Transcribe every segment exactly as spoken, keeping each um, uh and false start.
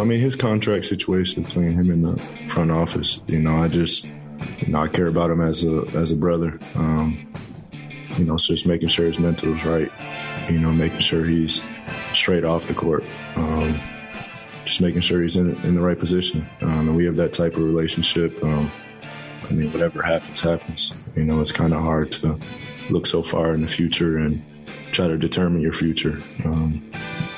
mean, his contract situation between him and the front office, you know, I just, you know, I care about him as a as a brother. Um, you know, so just making sure his mental is right, you know, making sure he's straight off the court, um, just making sure he's in in the right position. Um, and we have that type of relationship. Um, I mean, whatever happens, happens. You know, it's kind of hard to look so far in the future and try to determine your future. Um,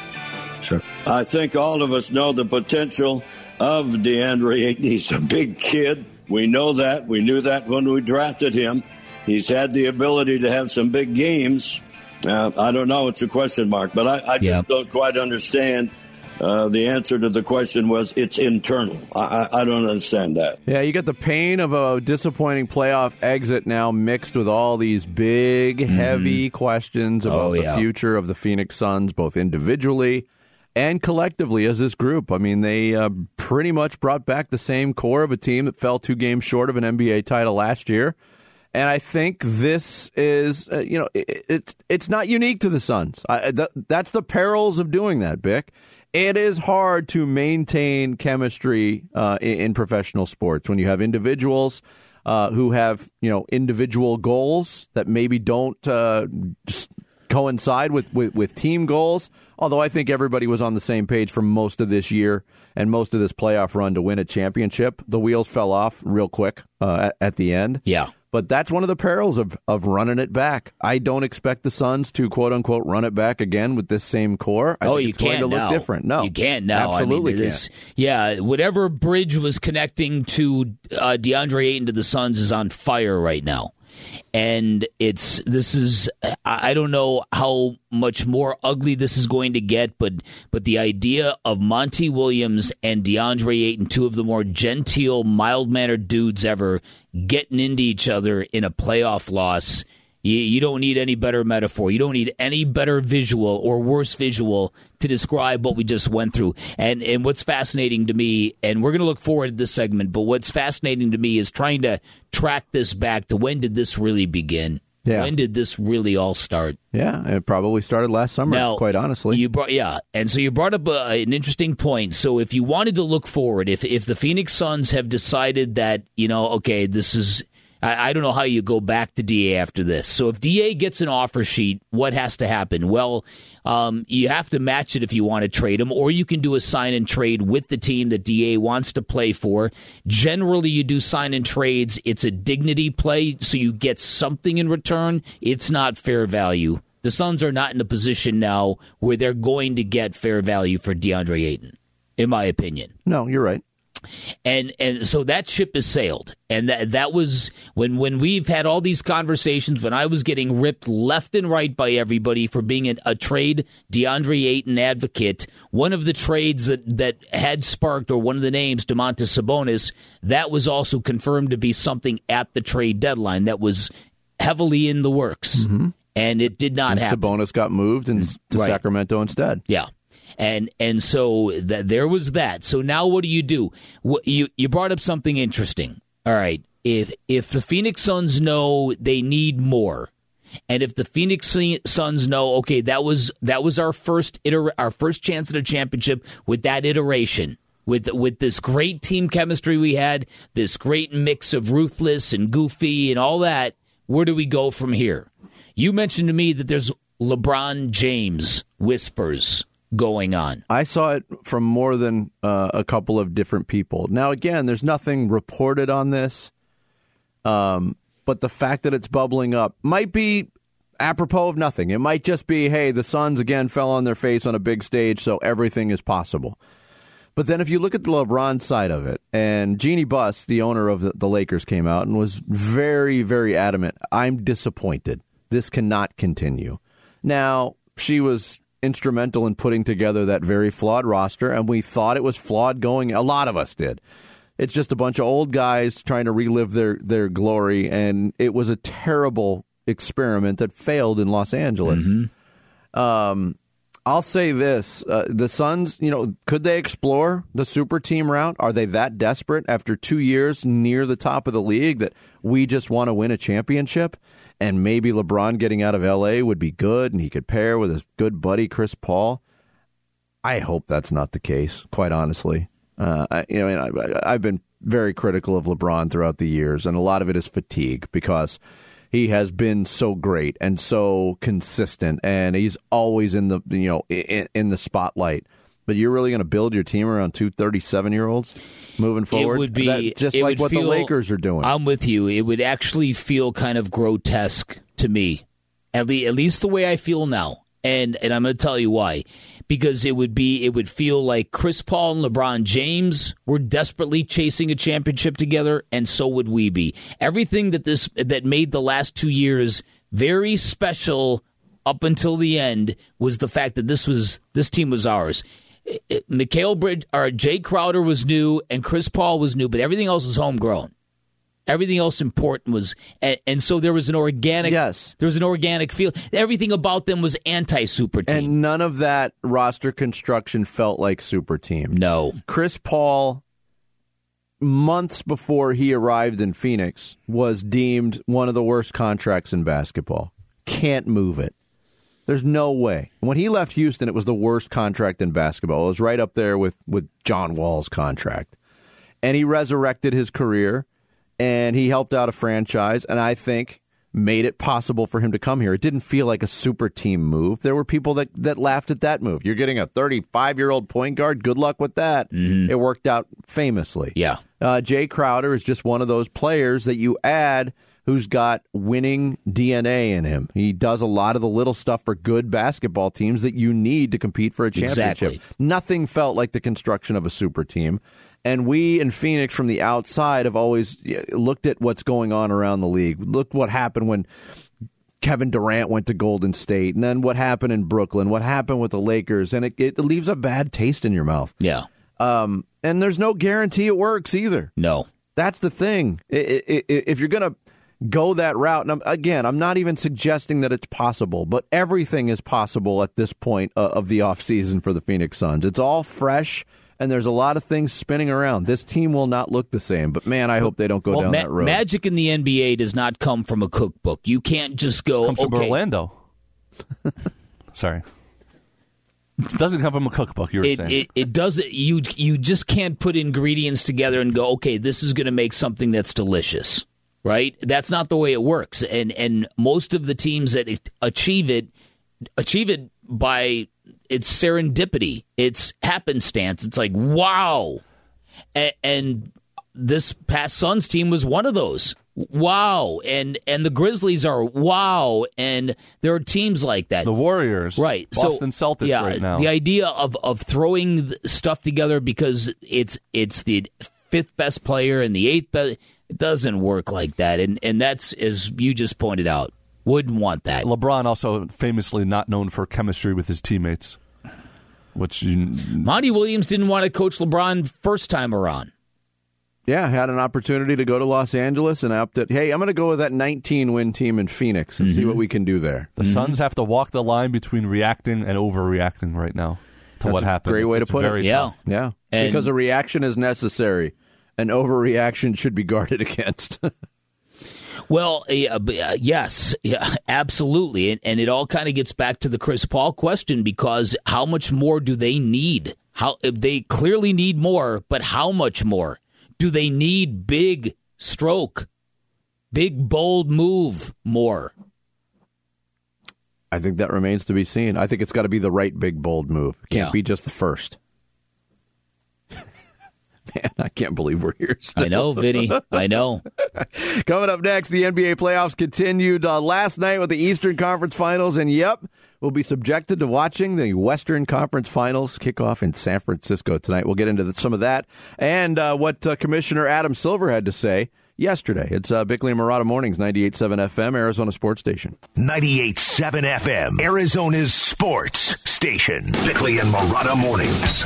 so. I think all of us know the potential of DeAndre Ayton. He's a big kid. We know that. We knew that when we drafted him. He's had the ability to have some big games. Uh, I don't know. It's a question mark. But I, I just yeah. don't quite understand. Uh, the answer to the question was it's internal. I, I, I don't understand that. Yeah, you got the pain of a disappointing playoff exit now mixed with all these big, mm-hmm. heavy questions about oh, yeah. the future of the Phoenix Suns, both individually and collectively as this group. I mean, they uh, pretty much brought back the same core of a team that fell two games short of an N B A title last year. And I think this is, uh, you know, it, it's it's not unique to the Suns. I, th- that's the perils of doing that, Bick. It is hard to maintain chemistry uh, in, in professional sports when you have individuals uh, who have, you know, individual goals that maybe don't uh, just coincide with, with, with team goals. Although I think everybody was on the same page for most of this year and most of this playoff run to win a championship. The wheels fell off real quick uh, at, at the end. Yeah. But that's one of the perils of, of running it back. I don't expect the Suns to, quote unquote, run it back again with this same core. I oh, think you it's can't going to now. look different. No, you can't now. Absolutely I mean, can't. Yeah, whatever bridge was connecting to uh, DeAndre Ayton to the Suns is on fire right now. And it's this is I don't know how much more ugly this is going to get, but but the idea of Monty Williams and DeAndre Ayton, two of the more genteel, mild-mannered dudes ever, getting into each other in a playoff loss. You, you don't need any better metaphor. You don't need any better visual or worse visual to describe what we just went through. And and what's fascinating to me, and we're going to look forward to this segment, but what's fascinating to me is trying to track this back to when did this really begin? Yeah. When did this really all start? Yeah, it probably started last summer, now, quite honestly. You brought, yeah, and so you brought up a, an interesting point. So if you wanted to look forward, if if the Phoenix Suns have decided that, you know, okay, this is... I don't know how you go back to D A after this. So if D A gets an offer sheet, what has to happen? Well, um, you have to match it if you want to trade him, or you can do a sign and trade with the team that D A wants to play for. Generally, you do sign and trades. It's a dignity play, so you get something in return. It's not fair value. The Suns are not in a position now where they're going to get fair value for DeAndre Ayton, in my opinion. No, you're right. And and so that ship has sailed. And that that was when, when we've had all these conversations, when I was getting ripped left and right by everybody for being a, a trade DeAndre Ayton advocate. One of the trades that, that had sparked, or one of the names, Domantas Sabonis, that was also confirmed to be something at the trade deadline that was heavily in the works. Mm-hmm. And it did not and happen. Sabonis got moved in, to right. Sacramento instead. Yeah. And and so th- there was that. So now what do you do? What, you you brought up something interesting. All right, if if the Phoenix Suns know they need more, and if the Phoenix Suns know, okay, that was that was our first iter- our first chance at a championship with that iteration, with with this great team chemistry we had, this great mix of ruthless and goofy and all that, where do we go from here? You mentioned to me that there's LeBron James whispers going on. I saw it from more than uh, a couple of different people. Now, again, there's nothing reported on this, um, but the fact that it's bubbling up might be apropos of nothing. It might just be, hey, the Suns again fell on their face on a big stage, so everything is possible. But then if you look at the LeBron side of it, and Jeannie Buss, the owner of the, the Lakers, came out and was very, very adamant. I'm disappointed. This cannot continue. Now, she was instrumental in putting together that very flawed roster, and we thought it was flawed going. A lot of us did. It's just a bunch of old guys trying to relive their, their glory, and it was a terrible experiment that failed in Los Angeles. Mm-hmm. Um, I'll say this. Uh, the Suns, you know, could they explore the super team route? Are they that desperate after two years near the top of the league that we just want to win a championship? And maybe LeBron getting out of L A would be good, and he could pair with his good buddy Chris Paul. I hope that's not the case, quite honestly. Uh, I, you know, I, I've been very critical of LeBron throughout the years, and a lot of it is fatigue because he has been so great and so consistent, and he's always in the you know in, in the spotlight. But you're really going to build your team around two thirty-seven-year-olds moving forward? It would be that, just it like would what feel, the Lakers are doing. I'm with you. It would actually feel kind of grotesque to me, at least, at least the way I feel now. And and I'm going to tell you why. Because it would be it would feel like Chris Paul and LeBron James were desperately chasing a championship together, and so would we be. Everything that this that made the last two years very special up until the end was the fact that this was this team was ours. It, it, Mikal Bridge or Jay Crowder was new, and Chris Paul was new, but everything else was homegrown. Everything else important was, and, and so there was an organic. Yes, there was an organic feel. Everything about them was anti-super team, and none of that roster construction felt like super team. No, Chris Paul, months before he arrived in Phoenix, was deemed one of the worst contracts in basketball. Can't move it. There's no way. When he left Houston, it was the worst contract in basketball. It was right up there with with John Wall's contract, and he resurrected his career. And he helped out a franchise, and I think made it possible for him to come here. It didn't feel like a super team move. There were people that, that laughed at that move. You're getting a thirty-five-year-old point guard. Good luck with that. Mm-hmm. It worked out famously. Yeah. Uh, Jay Crowder is just one of those players that you add who's got winning D N A in him. He does a lot of the little stuff for good basketball teams that you need to compete for a championship. Exactly. Nothing felt like the construction of a super team. And we in Phoenix from the outside have always looked at what's going on around the league. Look what happened when Kevin Durant went to Golden State, and then what happened in Brooklyn, what happened with the Lakers, and it, it leaves a bad taste in your mouth. Yeah. Um, and there's no guarantee it works either. No. That's the thing. It, it, it, if you're going to go that route, and I'm, again, I'm not even suggesting that it's possible, but everything is possible at this point uh, of the offseason for the Phoenix Suns. It's all fresh. And there's a lot of things spinning around. This team will not look the same. But, man, I hope they don't go well, down ma- that road. Magic in the N B A does not come from a cookbook. You can't just go, it comes okay. from Orlando. Sorry. It doesn't come from a cookbook, you were it, saying. It, it doesn't. You, you just can't put ingredients together and go, okay, this is going to make something that's delicious, right? That's not the way it works. And, and most of the teams that achieve it, achieve it by... It's serendipity. It's happenstance. It's like, wow. And, and this past Suns team was one of those. Wow. And and the Grizzlies are wow. And there are teams like that. The Warriors. Right. Boston so, Celtics yeah, right now. The idea of, of throwing stuff together because it's it's the fifth best player and the eighth best, it doesn't work like that. And, and that's, as you just pointed out, wouldn't want that. LeBron also famously not known for chemistry with his teammates. Which you... Monty Williams didn't want to coach LeBron first time around. Yeah, had an opportunity to go to Los Angeles and opted, hey, I'm going to go with that nineteen-win team in Phoenix and mm-hmm. see what we can do there. The mm-hmm. Suns have to walk the line between reacting and overreacting right now to That's what happened. A great it's, way it's to put very it. tough. Yeah. Yeah. And because a reaction is necessary. An overreaction should be guarded against. Well, uh, yes, yeah, absolutely. And, and it all kind of gets back to the Chris Paul question, because how much more do they need? How they clearly need more, but how much more? Do they need big stroke, big, bold move more? I think that remains to be seen. I think it's got to be the right big, bold move. It can't yeah. be just the first. Man, I can't believe we're here still. I know, Vinny. I know. Coming up next, the N B A playoffs continued uh, last night with the Eastern Conference Finals. And, yep, we'll be subjected to watching the Western Conference Finals kick off in San Francisco tonight. We'll get into the, some of that and uh, what uh, Commissioner Adam Silver had to say yesterday. It's uh, Bickley and Marotta Mornings, ninety-eight point seven F M, Arizona Sports Station. ninety-eight point seven F M, Arizona's sports station. Bickley and Marotta Mornings.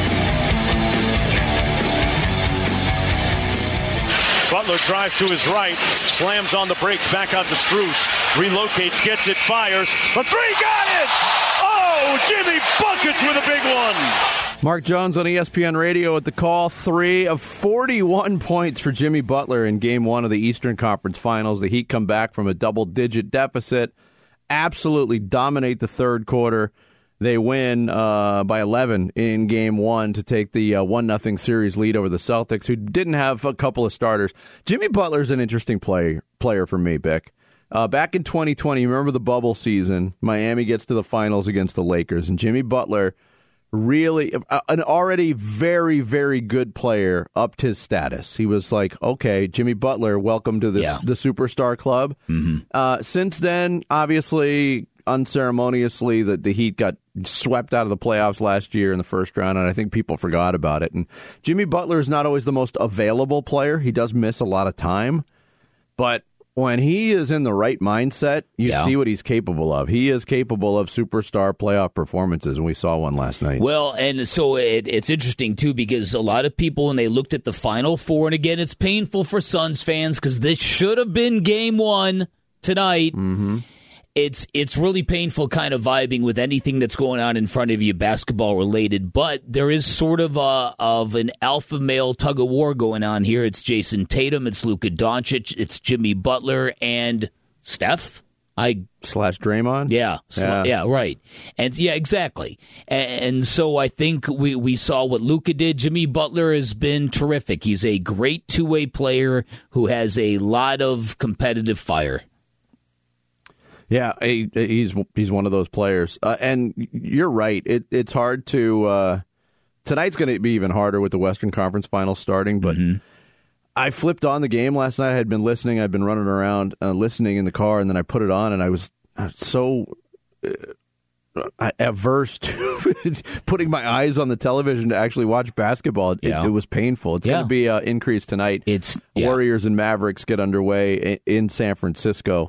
Butler drives to his right, slams on the brakes, back out to Strus, relocates, gets it, fires, for three, got it! Oh, Jimmy buckets with a big one! Mark Jones on E S P N Radio at the call. Three of forty-one points for Jimmy Butler in Game one of the Eastern Conference Finals. The Heat come back from a double-digit deficit, absolutely dominate the third quarter, They win uh, by eleven in game one to take the uh, one nothing series lead over the Celtics, who didn't have a couple of starters. Jimmy Butler's an interesting play, player for me, Bick. Uh, back in twenty twenty, remember the bubble season, Miami gets to the finals against the Lakers, and Jimmy Butler, really, uh, an already very, very good player, upped his status. He was like, okay, Jimmy Butler, welcome to this, yeah. the superstar club. Mm-hmm. Uh, since then, obviously, unceremoniously, the, the Heat got swept out of the playoffs last year in the first round, and I think people forgot about it. And Jimmy Butler is not always the most available player. He does miss a lot of time, but when he is in the right mindset, you yeah. see what he's capable of. He is capable of superstar playoff performances, and we saw one last night. Well, and so it, it's interesting, too, because a lot of people, when they looked at the Final Four, and again, it's painful for Suns fans because this should have been game one tonight. Mm-hmm. It's it's really painful kind of vibing with anything that's going on in front of you basketball related, but there is sort of a of an alpha male tug of war going on here. It's Jason Tatum, it's Luka Doncic, it's Jimmy Butler, and Steph. I slash Draymond. Yeah, yeah, yeah, right, and yeah, exactly. And, and so I think we we saw what Luka did. Jimmy Butler has been terrific. He's a great two way player who has a lot of competitive fire. Yeah, he, he's he's one of those players, uh, and you're right. It it's hard to uh, tonight's going to be even harder with the Western Conference Finals starting. But mm-hmm. I flipped on the game last night. I had been listening. I'd been running around uh, listening in the car, and then I put it on, and I was, I was so uh, averse to putting my eyes on the television to actually watch basketball. It, yeah. it, it was painful. It's yeah. going to be uh, increased tonight. It's yeah. Warriors and Mavericks get underway in, in San Francisco.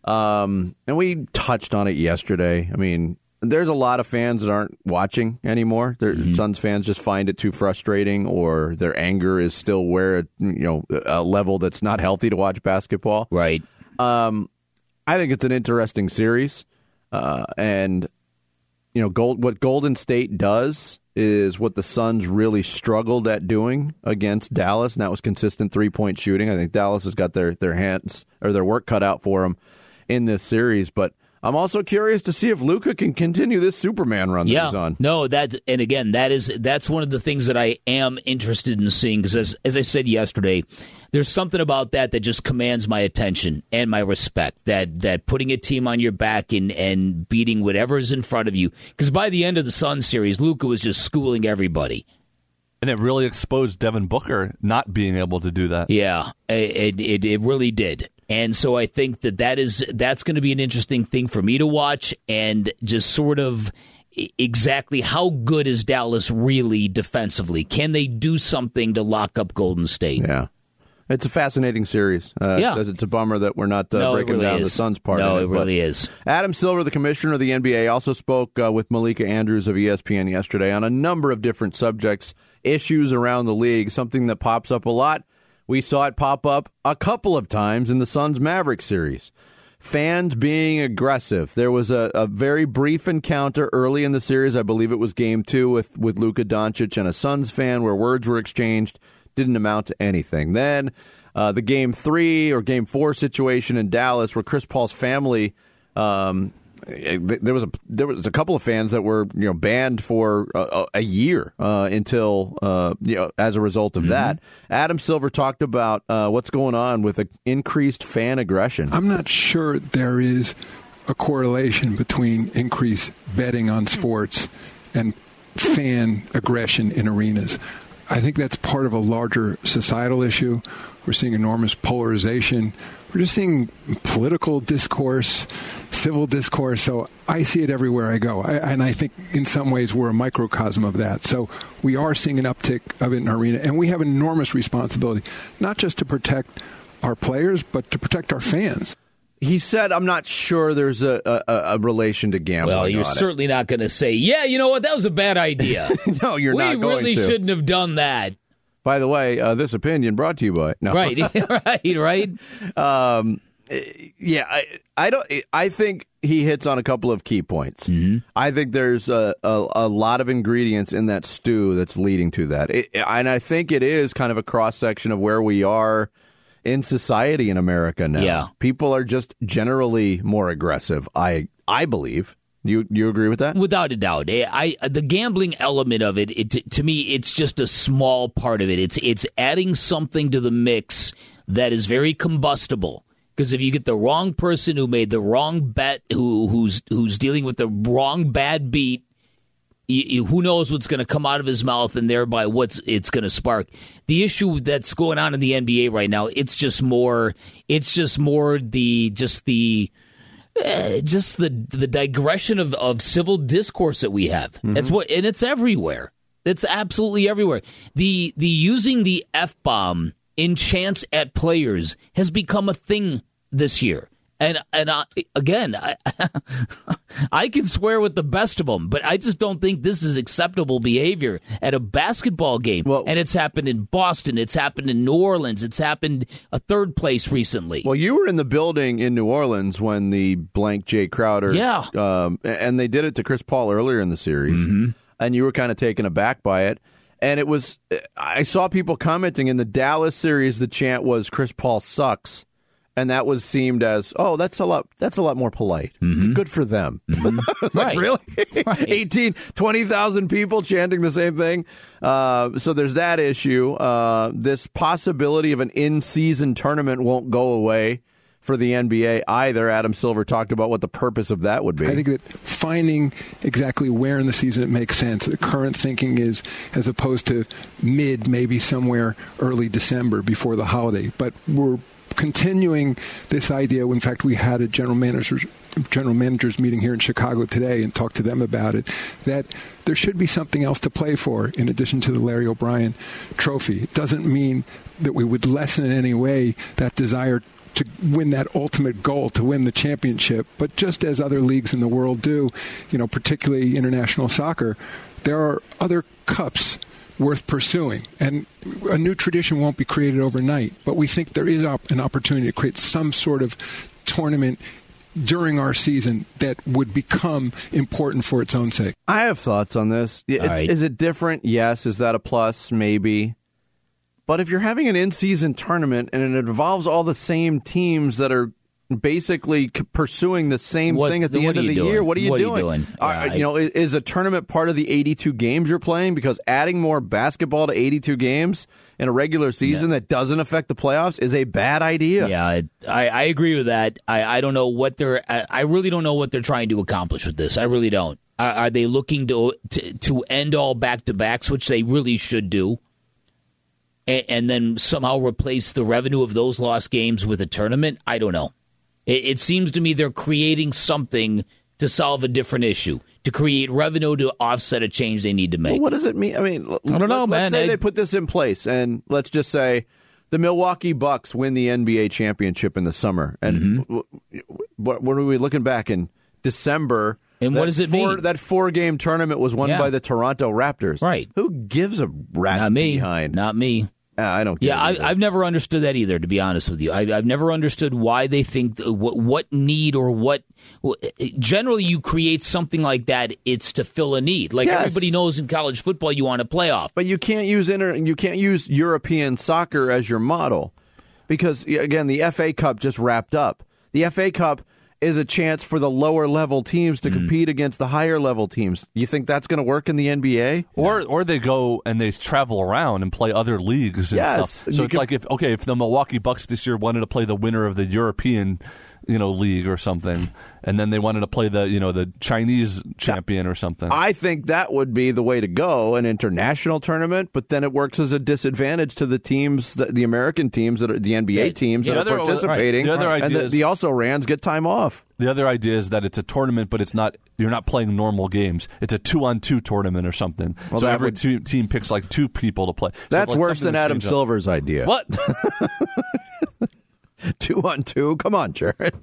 Um, and we touched on it yesterday. I mean, there's a lot of fans that aren't watching anymore. Mm-hmm. Suns fans just find it too frustrating, or their anger is still where it, you know, a level that's not healthy to watch basketball. Right. Um, I think it's an interesting series, uh, and you know, Gold, what Golden State does is what the Suns really struggled at doing against Dallas, and that was consistent three-point shooting. I think Dallas has got their their hands or their work cut out for them in this series, but I'm also curious to see if Luka can continue this Superman run that yeah, he's on. No, that and again, that is that's one of the things that I am interested in seeing, because as, as I said yesterday, there's something about that that just commands my attention and my respect. That that putting a team on your back and and beating whatever is in front of you. Because by the end of the Sun series, Luka was just schooling everybody. And it really exposed Devin Booker not being able to do that. Yeah, it it, it really did. And so I think that, that is that's going to be an interesting thing for me to watch, and just sort of exactly how good is Dallas really defensively? Can they do something to lock up Golden State? Yeah. It's a fascinating series. Uh, yeah. It's, it's a bummer that we're not uh, no, breaking really down is. the Suns part no, of it. it really is. Adam Silver, the commissioner of the N B A, also spoke uh, with Malika Andrews of E S P N yesterday on a number of different subjects, issues around the league, something that pops up a lot. We saw it pop up a couple of times in the Suns-Mavericks series. Fans being aggressive. There was a, a very brief encounter early in the series. I believe it was game two with, with Luka Doncic and a Suns fan where words were exchanged. Didn't amount to anything. Then uh, the game three or game four situation in Dallas where Chris Paul's family, um, there was a there was a couple of fans that were you know banned for a, a year uh, until uh, you know as a result of mm-hmm. that. Adam Silver talked about uh, what's going on with a increased fan aggression. I'm not sure there is a correlation between increased betting on sports and fan aggression in arenas. I think that's part of a larger societal issue. We're seeing enormous polarization. We're just seeing political discourse, civil discourse. So I see it everywhere I go. I, and I think in some ways we're a microcosm of that. So we are seeing an uptick of it in our arena. And we have an enormous responsibility, not just to protect our players, but to protect our fans. He said, I'm not sure there's a, a, a relation to gambling. Well, you're on certainly it. not going to say, yeah, you know what, that was a bad idea. No, you're we not going really to. shouldn't have done that. By the way, uh, this opinion brought to you by no. Right, right, right. Um, yeah, I, I don't. I think he hits on a couple of key points. Mm-hmm. I think there's a, a, a lot of ingredients in that stew that's leading to that, it, and I think it is kind of a cross section of where we are in society in America now. Yeah. People are just generally more aggressive. I I believe. You you agree with that? Without a doubt. I, I the gambling element of it, it, to me, it's just a small part of it. It's it's adding something to the mix that is very combustible. Because if you get the wrong person who made the wrong bet, who who's who's dealing with the wrong bad beat, you, you, who knows what's going to come out of his mouth and thereby what's it's going to spark. The issue that's going on in the N B A right now, it's just more. It's just more the just the. Uh, just the the digression of, of civil discourse that we have. Mm-hmm. That's what, and it's everywhere. It's absolutely everywhere. The the using the F-bomb in chants at players has become a thing this year. And and I, again, I, I can swear with the best of them, but I just don't think this is acceptable behavior at a basketball game. Well, and it's happened in Boston. It's happened in New Orleans. It's happened a third place recently. Well, you were in the building in New Orleans when the blank Jay Crowder. Yeah. Um, and they did it to Chris Paul earlier in the series. Mm-hmm. And you were kind of taken aback by it. And it was, I saw people commenting in the Dallas series, the chant was Chris Paul sucks. And that was seemed as, oh, that's a lot that's a lot more polite. Mm-hmm. Good for them. Mm-hmm. like, right. Really? Right. eighteen, twenty thousand people chanting the same thing. Uh, so there's that issue. Uh, this possibility of an in-season tournament won't go away for the N B A either. Adam Silver talked about what the purpose of that would be. I think that finding exactly where in the season it makes sense. The current thinking is as opposed to mid, maybe somewhere early December before the holiday. But we're continuing this idea. In fact, we had a general managers general managers meeting here in Chicago today and talked to them about it, that there should be something else to play for in addition to the Larry O'Brien trophy. It doesn't mean that we would lessen in any way that desire to win that ultimate goal, to win the championship. But just as other leagues in the world do, you know, particularly international soccer, there are other cups worth pursuing. And a new tradition won't be created overnight, but we think there is an opportunity to create some sort of tournament during our season that would become important for its own sake. I have thoughts on this. It's, right. Is it different? Yes. Is that a plus? Maybe. But if you're having an in-season tournament and it involves all the same teams that are basically pursuing the same What's, thing at the end of the doing? year, what are you what doing? Are you, doing? Uh, yeah, you know, is a tournament part of the eighty-two games you're playing? Because adding more basketball to eighty-two games in a regular season yeah. that doesn't affect the playoffs is a bad idea. Yeah, I, I agree with that. I, I don't know what they're. I, I really don't know what they're trying to accomplish with this. I really don't. Are, are they looking to, to to end all back to backs, which they really should do, and, and then somehow replace the revenue of those lost games with a tournament? I don't know. It, it seems to me they're creating something to solve a different issue, to create revenue to offset a change they need to make. Well, what does it mean? I mean, I don't know, let's, man. Let's say I, they put this in place, and let's just say the Milwaukee Bucks win the N B A championship in the summer. And mm-hmm. what, what are we looking back in December? And what does it four, mean? That four-game tournament was won yeah. by the Toronto Raptors. Right. Who gives a rat's Not me. behind? Not me. Uh, I don't get yeah, it I, I've never understood that either, to be honest with you. I, I've never understood why they think, what, what need or what... Generally, you create something like that, it's to fill a need. Like yes. everybody knows in college football, you want a playoff. But you can't use inter, you can't use European soccer as your model. Because, again, the F A Cup just wrapped up. The F A Cup is a chance for the lower level teams to mm. compete against the higher level teams. You think that's going to work in the N B A? Or or they go and they travel around and play other leagues and yes. stuff. So you it's can, like if okay, if the Milwaukee Bucks this year wanted to play the winner of the European, you know, league or something, and then they wanted to play the, you know, the Chinese champion or something. I think that would be the way to go, an international tournament, but then it works as a disadvantage to the teams, the, the American teams, that are the N B A yeah, teams the that other, are participating. Right. The other and idea the, is, the also-rans get time off. The other idea is that it's a tournament, but it's not. You're not playing normal games. It's a two-on-two tournament or something. Well, so every would, two, team picks like two people to play. So that's like worse than Adam Silver's up. idea. What? two on two? Come on, Jared.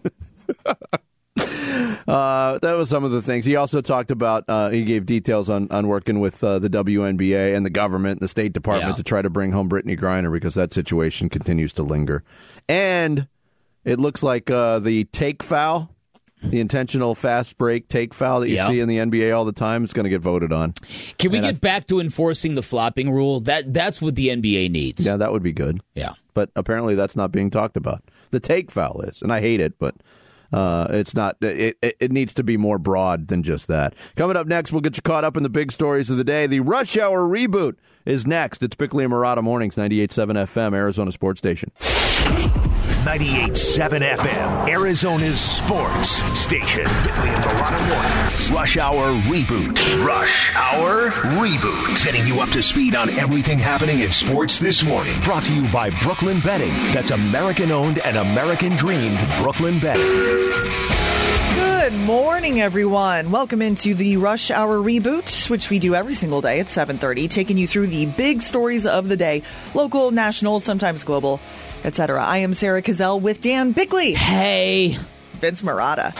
Uh, that was some of the things. He also talked about, uh, he gave details on, on working with uh, the W N B A and the government and the State Department yeah. to try to bring home Brittany Griner because that situation continues to linger. And it looks like uh, the take foul, the intentional fast break take foul that you yeah. see in the N B A all the time is going to get voted on. Can we and get I, back to enforcing the flopping rule? That That's what the N B A needs. Yeah, that would be good. Yeah. But apparently that's not being talked about. The take foul is, and I hate it, but Uh, it's not. It, it, it needs to be more broad than just that. Coming up next, we'll get you caught up in the big stories of the day. The Rush Hour reboot is next. It's Bickley and Marotta Mornings, ninety-eight point seven F M, Arizona Sports Station. ninety-eight point seven F M, Arizona's sports station. Bickley and Marotta Mornings. Rush Hour Reboot. Rush Hour Reboot. Getting you up to speed on everything happening in sports this morning. Brought to you by Brooklyn Betting. That's American-owned and American-dreamed Brooklyn Betting. Good morning, everyone. Welcome into the Rush Hour Reboot, which we do every single day at seven thirty, taking you through the big stories of the day, local, national, sometimes global, et cetera. I am Sarah Cazell with Dan Bickley. Hey. Vince Marotta.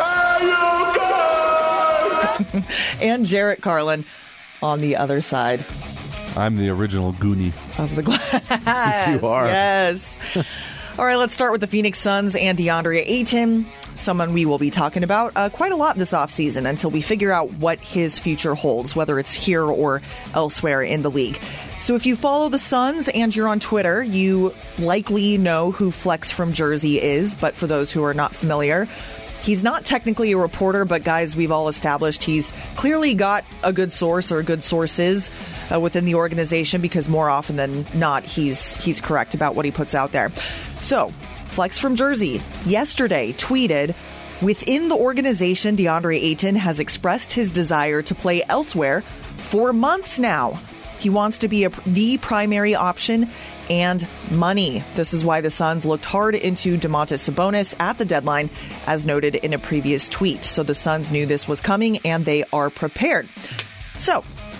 And Jarrett Carlin on the other side. I'm the original Goonie. Of the glass. You are. Yes. All right, let's start with the Phoenix Suns and DeAndre Ayton, someone we will be talking about uh, quite a lot this offseason until we figure out what his future holds, whether it's here or elsewhere in the league. So if you follow the Suns and you're on Twitter, you likely know who Flex from Jersey is, but for those who are not familiar, he's not technically a reporter, but guys, we've all established he's clearly got a good source or good sources uh, within the organization, because more often than not, he's he's correct about what he puts out there. So, Flex from Jersey yesterday tweeted, within the organization, DeAndre Ayton has expressed his desire to play elsewhere for months now. He wants to be a, the primary option and money. This is why the Suns looked hard into Domantas Sabonis at the deadline, as noted in a previous tweet. So the Suns knew this was coming and they are prepared. So,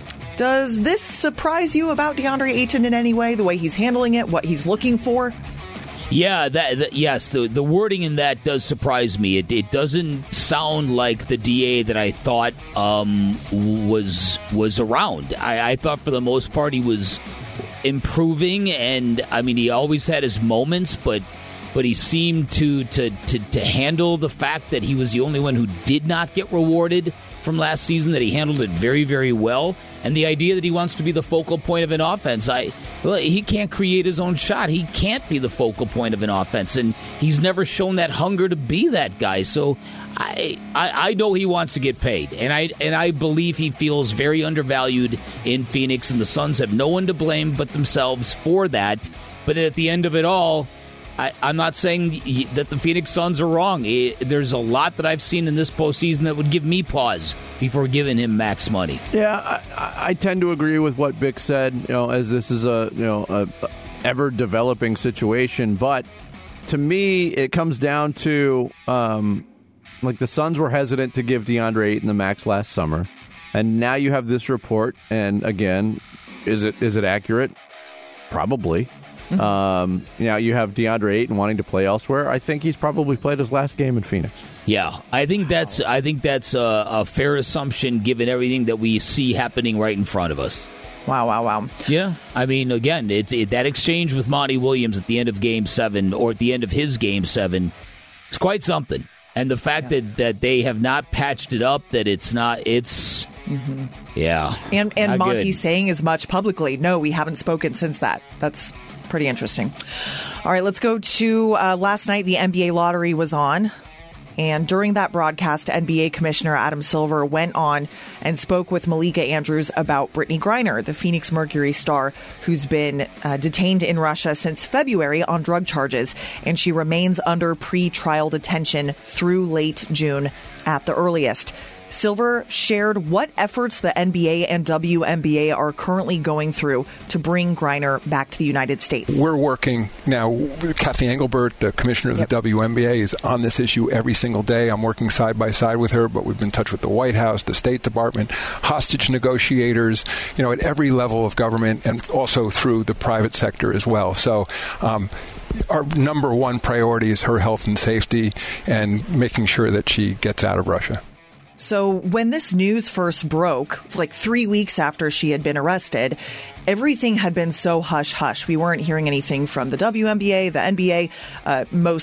does this surprise you about DeAndre Ayton in any way? The way he's handling it, what he's looking for? Yeah, that, that yes, the the wording in that does surprise me. It it doesn't sound like the D A that I thought um, was was around. I, I thought for the most part he was improving, and I mean he always had his moments, but but he seemed to to to, to handle the fact that he was the only one who did not get rewarded from last season, that he handled it very, very well. And the idea that he wants to be the focal point of an offense, I well, he can't create his own shot. He can't be the focal point of an offense, and he's never shown that hunger to be that guy. So I, I, I know he wants to get paid, and I and I believe he feels very undervalued in Phoenix, and the Suns have no one to blame but themselves for that. But at the end of it all, I, I'm not saying that the Phoenix Suns are wrong. It, there's a lot that I've seen in this postseason that would give me pause before giving him max money. Yeah, I, I tend to agree with what Bick said. You know, as this is a you know a ever developing situation, but to me, it comes down to um, like the Suns were hesitant to give DeAndre Ayton the max last summer, and now you have this report. And again, is it is it accurate? Probably. Mm-hmm. Um, you know, you have DeAndre Ayton wanting to play elsewhere. I think he's probably played his last game in Phoenix. Yeah, I think that's I think that's a, a fair assumption given everything that we see happening right in front of us. Wow, wow, wow. Yeah, I mean, again, it's it, that exchange with Monty Williams at the end of Game Seven, or at the end of his Game Seven, is quite something. And the fact yeah. that, that they have not patched it up, that it's not, it's. Mm-hmm. Yeah. And and not Monty good. saying as much publicly. No, we haven't spoken since that. That's pretty interesting. All right, let's go to uh, last night. The N B A lottery was on. And during that broadcast, N B A Commissioner Adam Silver went on and spoke with Malika Andrews about Brittany Griner, the Phoenix Mercury star who's been uh, detained in Russia since February on drug charges. And she remains under pre-trial detention through late June at the earliest. Silver shared what efforts the N B A and W N B A are currently going through to bring Griner back to the United States. We're working now. Kathy Engelbert, the commissioner of yep. the W N B A, is on this issue every single day. I'm working side by side with her, but we've been in touch with the White House, the State Department, hostage negotiators, you know, at every level of government, and also through the private sector as well. So, um, our number one priority is her health and safety and making sure that she gets out of Russia. So when this news first broke, like three weeks after she had been arrested, everything had been so hush-hush. We weren't hearing anything from the W N B A, the N B A. Uh, most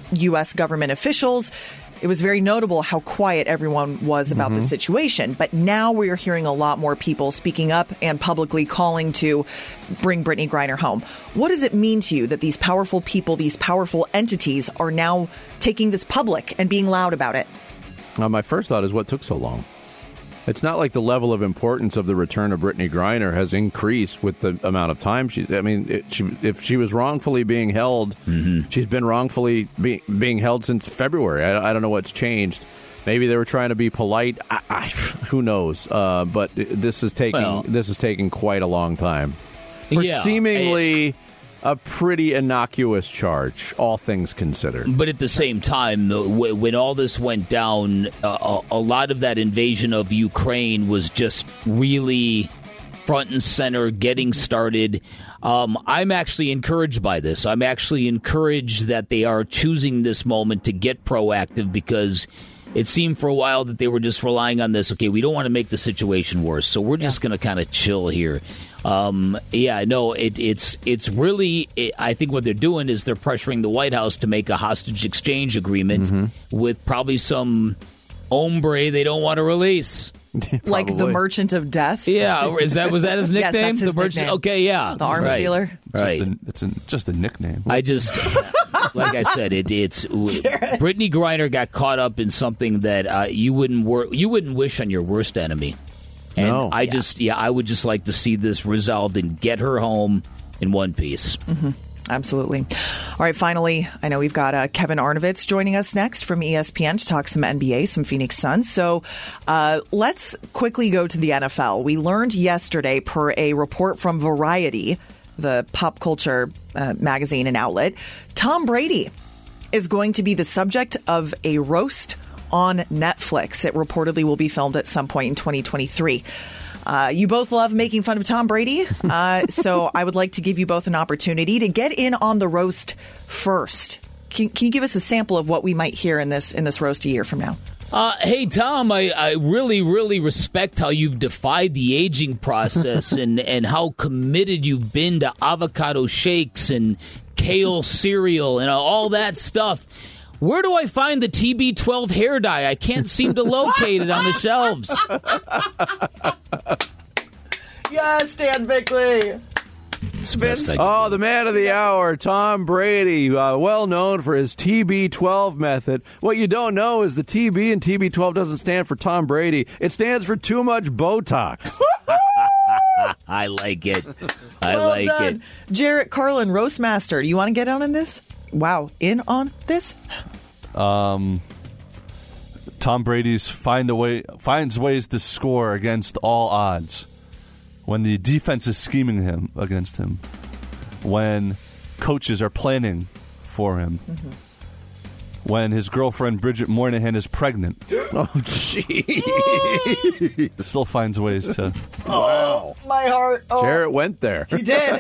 U S government officials. It was very notable how quiet everyone was about mm-hmm. the situation. But now we are hearing a lot more people speaking up and publicly calling to bring Brittany Griner home. What does it mean to you that these powerful people, these powerful entities are now taking this public and being loud about it? Uh, my first thought is what took so long? It's not like the level of importance of the return of Brittany Griner has increased with the amount of time she. I mean, it, she, if she was wrongfully being held, mm-hmm. she's been wrongfully be, being held since February. I, I don't know what's changed. Maybe they were trying to be polite. I, I, who knows? Uh, but this is taking well, this is taking quite a long time for yeah, seemingly. I, A pretty innocuous charge, all things considered. But at the same time, when all this went down, uh, a lot of that invasion of Ukraine was just really front and center, getting started. Um, I'm actually encouraged by this. I'm actually encouraged that they are choosing this moment to get proactive, because it seemed for a while that they were just relying on this. Okay, we don't want to make the situation worse, so we're just yeah. going to kind of chill here. Um, yeah, no, it, it's it's really, it, I think what they're doing is they're pressuring the White House to make a hostage exchange agreement mm-hmm. with probably some hombre they don't want to release. Like the Merchant of Death? Yeah, is that was that his nickname? Yes, that's his the Merchant. Nickname. Okay, yeah, the arms right. dealer. Right, just a, it's a, just a nickname. I just, like I said, it, it's Jared. Brittany Griner got caught up in something that uh, you wouldn't wor- you wouldn't wish on your worst enemy. And no. I just, yeah, I would just like to see this resolved and get her home in one piece. Mm-hmm. Absolutely. All right, finally, I know we've got uh, Kevin Arnovitz joining us next from E S P N to talk some N B A, some Phoenix Suns. So uh, let's quickly go to the N F L. We learned yesterday, per a report from Variety, the pop culture uh, magazine and outlet, Tom Brady is going to be the subject of a roast on Netflix. It reportedly will be filmed at some point in twenty twenty-three. Uh, you both love making fun of Tom Brady, uh, so I would like to give you both an opportunity to get in on the roast first. Can, can you give us a sample of what we might hear in this in this roast a year from now? Uh, hey, Tom, I, I really, really respect how you've defied the aging process and, and how committed you've been to avocado shakes and kale cereal and all that stuff. Where do I find the T B twelve hair dye? I can't seem to locate it on the shelves. Yes, Dan Bickley. Oh, the man of the hour, Tom Brady, uh, well known for his T B twelve method. What you don't know is the T B in T B twelve doesn't stand for Tom Brady. It stands for too much Botox. I like it. I well like done. it. Jarrett Carlin, Roastmaster, do you want to get on in this? Wow, in on this? Um, Tom Brady's find a way finds ways to score against all odds. When the defense is scheming him against him, when coaches are planning for him, mm-hmm. when his girlfriend Bridget Moynihan is pregnant. Oh, gee. Still finds ways to. Oh, my heart. Oh. Jarrett went there. He did.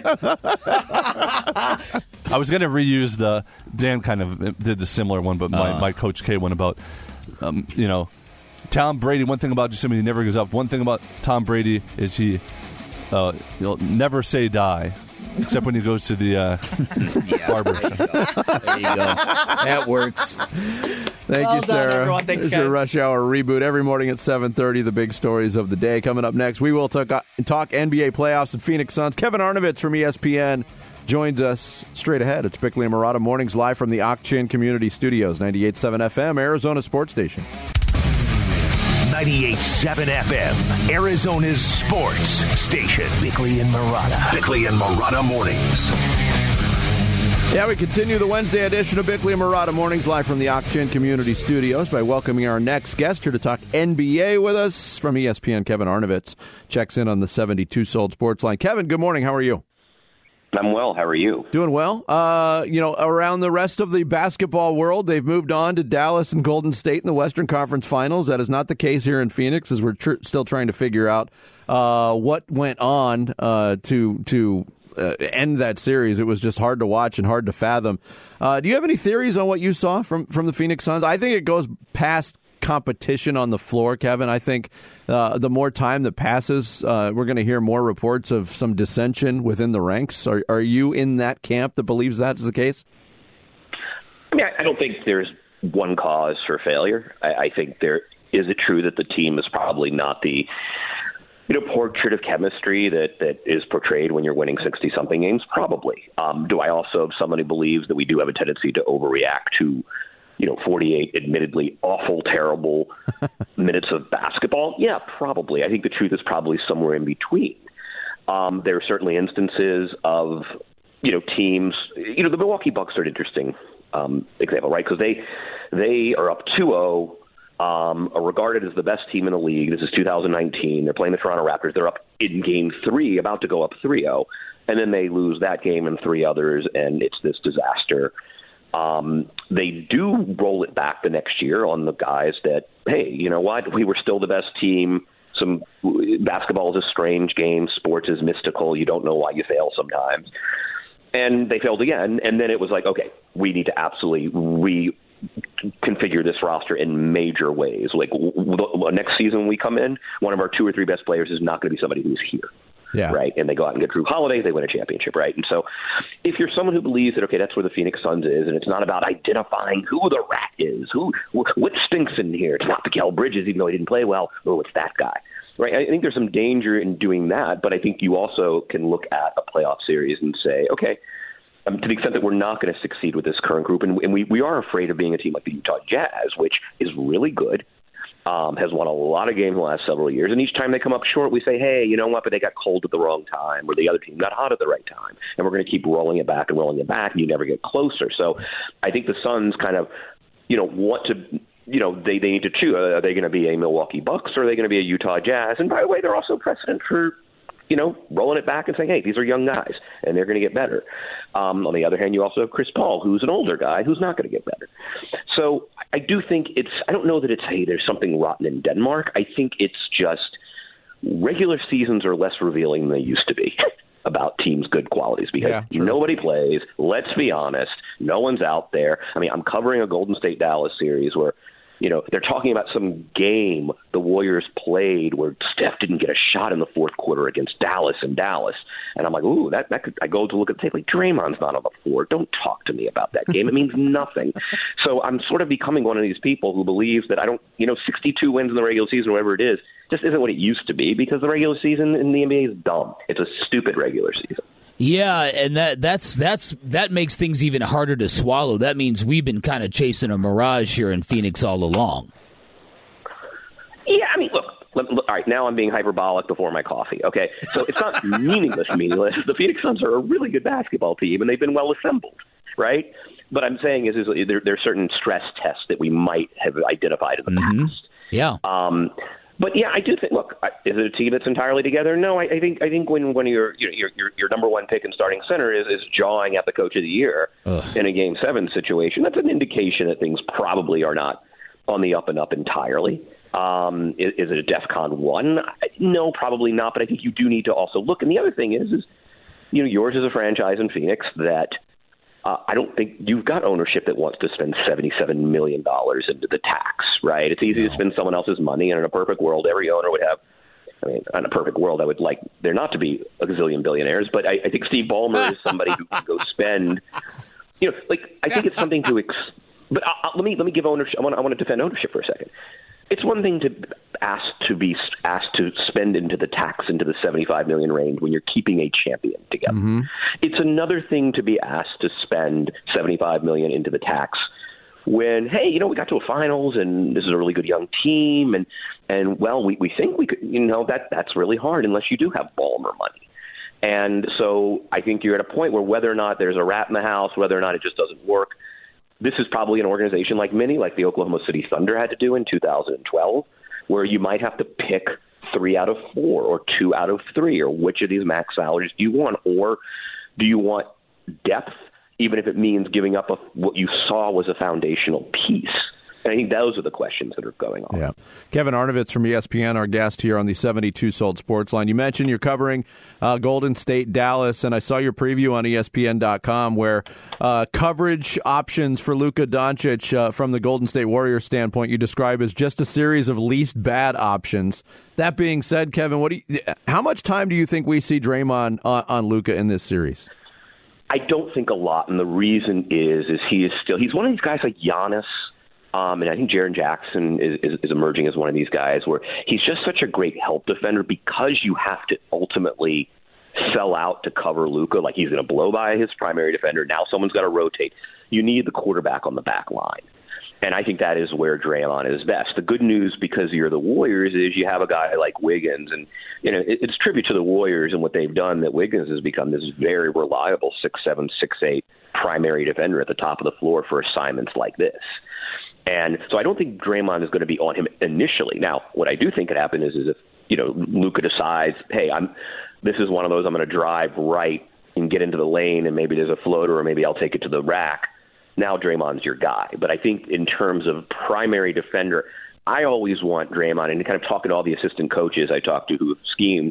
I was going to reuse the, Dan kind of did the similar one, but my, uh. my Coach K one about, um, you know, Tom Brady, one thing about just him, he never gives up. One thing about Tom Brady is he, uh, he'll never say die. Except when he goes to the uh, yeah, barber there you go. There you go. That works. Thank well you, done, Sarah. Everyone. Thanks, There's guys. your Rush Hour reboot every morning at seven thirty. The big stories of the day. Coming up next, we will talk, talk N B A playoffs and Phoenix Suns. Kevin Arnovitz from E S P N joins us straight ahead. It's Bickley and Murata Mornings live from the Ak-Chin Community Studios, ninety-eight point seven F M, Arizona Sports Station. ninety-eight point seven F M, Arizona's sports station. Bickley and Murata. Bickley and Murata Mornings. Yeah, we continue the Wednesday edition of Bickley and Murata Mornings live from the Ak-Chin Community Studios by welcoming our next guest here to talk N B A with us from E S P N. Kevin Arnovitz checks in on the seventy-two Sold Sports Line. Kevin, good morning. How are you? I'm well. How are you? Doing well. Uh, you know, around the rest of the basketball world, they've moved on to Dallas and Golden State in the Western Conference Finals. That is not the case here in Phoenix, as we're tr- still trying to figure out uh, what went on uh, to to uh, end that series. It was just hard to watch and hard to fathom. Uh, do you have any theories on what you saw from, from the Phoenix Suns? I think it goes past competition on the floor, Kevin. I think uh, the more time that passes, uh, we're going to hear more reports of some dissension within the ranks. Are, are you in that camp that believes that's the case? I mean, I don't think there's one cause for failure. I, I think there is it true that the team is probably not the you know portrait of chemistry that, that is portrayed when you're winning sixty-something games? Probably. Um, do I also have someone who believes that we do have a tendency to overreact to you know forty-eight admittedly awful, terrible minutes of basketball? Yeah, probably. I think the truth is probably somewhere in between. Um, there are certainly instances of you know teams. You know the Milwaukee Bucks are an interesting Um, example, right? Because they they are up two oh, um, are regarded as the best team in the league. This is two thousand nineteen. They're playing the Toronto Raptors. They're up in game three, about to go up three oh, and then they lose that game and three others, and it's this disaster. Um, they do roll it back the next year on the guys that, hey, you know what? We were still the best team. Some basketball is a strange game. Sports is mystical. You don't know why you fail sometimes. And they failed again, and then it was like, okay, we need to absolutely reconfigure this roster in major ways. Like w- w- next season when we come in, one of our two or three best players is not going to be somebody who's here, yeah. right? And they go out and get Drew Holiday, they win a championship, right? And so if you're someone who believes that, okay, that's where the Phoenix Suns is, and it's not about identifying who the rat is, who what stinks in here. It's not Mikal Bridges, even though he didn't play well. Oh, it's that guy. Right, I think there's some danger in doing that, but I think you also can look at a playoff series and say, okay, um, to the extent that we're not going to succeed with this current group, and, and we, we are afraid of being a team like the Utah Jazz, which is really good, um, has won a lot of games in the last several years, and each time they come up short, we say, hey, you know what, but they got cold at the wrong time, or the other team got hot at the right time, and we're going to keep rolling it back and rolling it back, and you never get closer. So I think the Suns kind of, you know, want to – you know, they, they need to choose. Are they going to be a Milwaukee Bucks or are they going to be a Utah Jazz? And by the way, they're also precedent for, you know, rolling it back and saying, hey, these are young guys and they're going to get better. Um, on the other hand, you also have Chris Paul, who's an older guy who's not going to get better. So I do think it's, I don't know that it's, hey, there's something rotten in Denmark. I think it's just regular seasons are less revealing than they used to be about teams' good qualities because yeah, nobody plays. Let's be honest. No one's out there. I mean, I'm covering a Golden State Dallas series where, you know, they're talking about some game the Warriors played where Steph didn't get a shot in the fourth quarter against Dallas in Dallas. And I'm like, ooh, that, that could, I go to look at the tape, like, Draymond's not on the floor. Don't talk to me about that game. It means nothing. So I'm sort of becoming one of these people who believes that I don't, you know, sixty-two wins in the regular season, whatever it is, just isn't what it used to be because the regular season in the N B A is dumb. It's a stupid regular season. Yeah, and that that's that's that makes things even harder to swallow. That means we've been kind of chasing a mirage here in Phoenix all along. Yeah, I mean, look, look, look all right, now I'm being hyperbolic before my coffee, okay? So it's not meaningless, meaningless. The Phoenix Suns are a really good basketball team, and they've been well assembled, right? But I'm saying is, is there, there are certain stress tests that we might have identified in the mm-hmm. past. Yeah. Um, But yeah, I do think. Look, is it a team that's entirely together? No, I, I think. I think when when your your your your number one pick and starting center is, is jawing at the coach of the year Ugh. in a game seven situation, that's an indication that things probably are not on the up and up entirely. Um, is, is it a DEFCON one? No, probably not. But I think you do need to also look. And the other thing is, is you know, yours is a franchise in Phoenix that. Uh, I don't think you've got ownership that wants to spend seventy-seven million dollars into the tax, right? It's easy no. to spend someone else's money, and in a perfect world, every owner would have, I mean, in a perfect world, I would like there not to be a gazillion billionaires, but I, I think Steve Ballmer is somebody who can go spend, you know, like, I think it's something to, ex- but I, I, let me let me give ownership, I want, I want to defend ownership for a second. It's one thing to ask to be asked to spend into the tax into the seventy-five million range when you're keeping a champion together. Mm-hmm. It's another thing to be asked to spend seventy-five million into the tax when, hey, you know, we got to a finals and this is a really good young team and and well, we, we think we could, you know, that that's really hard unless you do have Ballmer money. And so I think you're at a point where whether or not there's a rat in the house, whether or not it just doesn't work. This is probably an organization like many, like the Oklahoma City Thunder had to do in two thousand twelve, where you might have to pick three out of four or two out of three, or which of these max salaries do you want? Or do you want depth, even if it means giving up a, what you saw was a foundational piece? And I think those are the questions that are going on. Yeah. Kevin Arnovitz from E S P N, our guest here on the seventy-two Sold Sports Line. You mentioned you're covering uh, Golden State, Dallas, and I saw your preview on E S P N dot com where uh, coverage options for Luka Doncic uh, from the Golden State Warriors standpoint you describe as just a series of least bad options. That being said, Kevin, what do you, how much time do you think we see Draymond on, on Luka in this series? I don't think a lot, and the reason is is he is still he's one of these guys like Giannis, um, and I think Jaren Jackson is, is, is emerging as one of these guys where he's just such a great help defender because you have to ultimately sell out to cover Luka. Like he's going to blow by his primary defender. Now someone's got to rotate. You need the quarterback on the back line. And I think that is where Draymond is best. The good news, because you're the Warriors, is you have a guy like Wiggins. And, you know, it, it's tribute to the Warriors and what they've done that Wiggins has become this very reliable six seven, six eight primary defender at the top of the floor for assignments like this. And so I don't think Draymond is going to be on him initially. Now, what I do think could happen is, is if, you know, Luka decides, hey, I'm this is one of those I'm going to drive right and get into the lane and maybe there's a floater or maybe I'll take it to the rack. Now Draymond's your guy. But I think in terms of primary defender, I always want Draymond, and kind of talking to all the assistant coaches I talked to who have schemed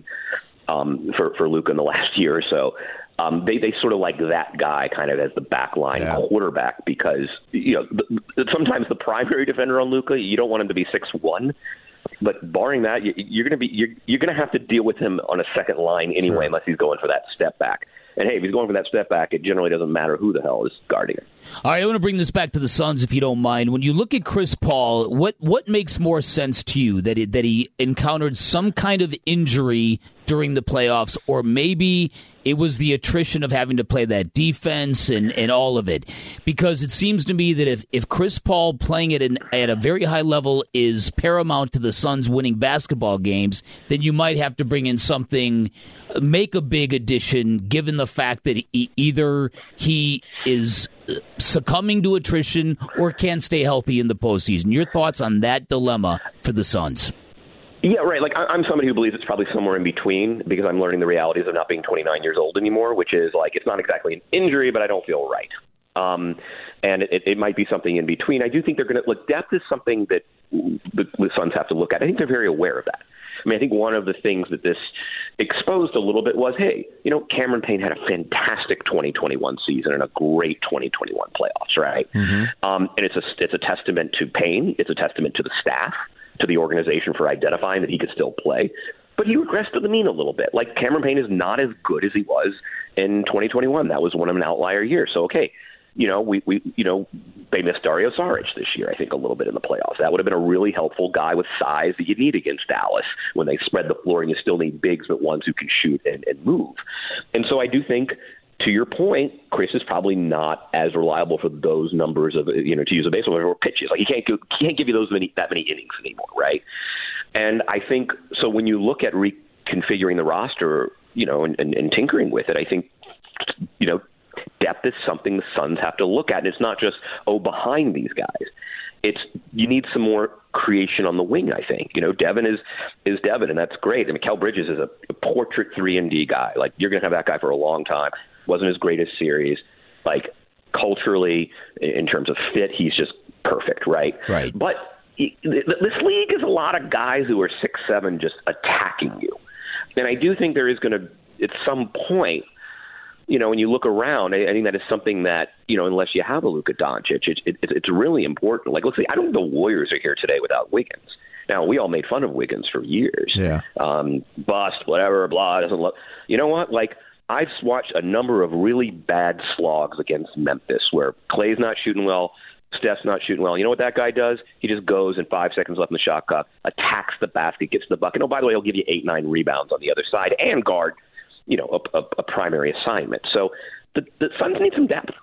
um, for, for Luka in the last year or so, um, they, they sort of like that guy kind of as the backline yeah. quarterback because, you know, the, sometimes the primary defender on Luka, you don't want him to be six one. But barring that, you, you're going to be you're, you're going to have to deal with him on a second line anyway, sure. unless he's going for that step back. And hey, if he's going for that step back, it generally doesn't matter who the hell is guarding him. All right, I want to bring this back to the Suns, if you don't mind. When you look at Chris Paul, what what makes more sense to you, that it, that he encountered some kind of injury during the playoffs, or maybe it was the attrition of having to play that defense and, and all of it? Because it seems to me that if, if Chris Paul playing at, an, at a very high level is paramount to the Suns winning basketball games, then you might have to bring in something, make a big addition, given the fact that he, either he is succumbing to attrition or can't stay healthy in the postseason. Your thoughts on that dilemma for the Suns? Yeah, right. Like I'm somebody who believes it's probably somewhere in between because I'm learning the realities of not being twenty-nine years old anymore, which is like it's not exactly an injury, but I don't feel right. Um, and it, it might be something in between. I do think they're going to look. Depth is something that the, the Suns have to look at. I think they're very aware of that. I mean, I think one of the things that this exposed a little bit was, hey, you know, Cameron Payne had a fantastic twenty twenty-one season and a great twenty twenty-one playoffs, right? Mm-hmm. Um, and it's a it's a testament to Payne. It's a testament to the staff, to the organization for identifying that he could still play. But he regressed to the mean a little bit. Like Cameron Payne is not as good as he was in twenty twenty-one. That was one of an outlier year. So, okay, you know, we, we you know, they missed Dario Saric this year, I think, a little bit in the playoffs. That would have been a really helpful guy with size that you need against Dallas when they spread the floor and you still need bigs, but ones who can shoot and, and move. And so I do think, to your point, Chris is probably not as reliable for those numbers of, you know, to use a baseball or pitches. Like he can't go, he can't give you those many that many innings anymore, right? And I think so. When you look at reconfiguring the roster, you know, and, and, and tinkering with it, I think, you know, depth is something the Suns have to look at. And it's not just oh behind these guys. It's you need some more creation on the wing. I think you know Devin is is Devin, and that's great. I mean, Kel Bridges is a, a portrait three and D guy. Like you're going to have that guy for a long time. Wasn't his greatest series. Like culturally, in terms of fit, he's just perfect, right? Right. But he, this league is a lot of guys who are six seven just attacking you, and I do think there is going to at some point. You know, when you look around, I, I think that is something that, you know, unless you have a Luka Doncic, it, it, it's really important. Like, let's say, I don't think the Warriors are here today without Wiggins. Now, we all made fun of Wiggins for years. Yeah. Um, bust, whatever, blah, doesn't look. You know what? Like, I've watched a number of really bad slogs against Memphis where Clay's not shooting well, Steph's not shooting well. You know what that guy does? He just goes and five seconds left in the shot clock, attacks the basket, gets the bucket. Oh, by the way, he'll give you eight, nine rebounds on the other side and guard you know, a, a, a primary assignment. So the, the Suns need some depth,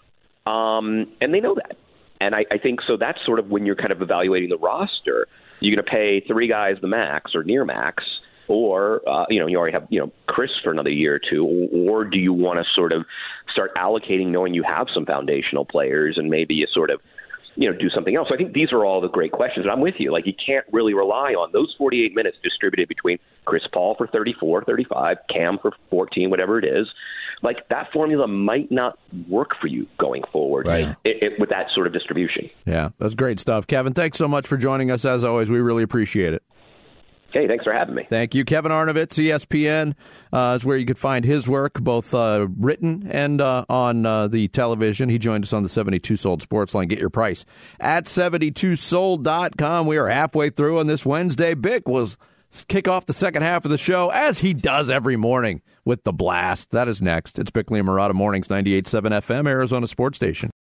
um, and they know that. And I, I think so that's sort of when you're kind of evaluating the roster, you're going to pay three guys the max or near max, or, uh, you know, you already have, you know, Chris for another year or two, or, or do you want to sort of start allocating knowing you have some foundational players and maybe you sort of, you know, do something else. So I think these are all the great questions. And I'm with you. Like, you can't really rely on those forty-eight minutes distributed between Chris Paul for thirty-four, thirty-five, Cam for fourteen, whatever it is. Like, that formula might not work for you going forward right. it, it, with that sort of distribution. Yeah, that's great stuff. Kevin, thanks so much for joining us. As always, we really appreciate it. Hey, thanks for having me. Thank you. Kevin Arnovitz, E S P N, uh, is where you could find his work, both uh, written and uh, on uh, the television. He joined us on the seventy-two Sold Sports Line. Get your price at seventy two sold dot com. We are halfway through on this Wednesday. Bick was kick off the second half of the show, as he does every morning with The Blast. That is next. It's Bickley and Marotta Mornings, ninety-eight point seven F M, Arizona Sports Station.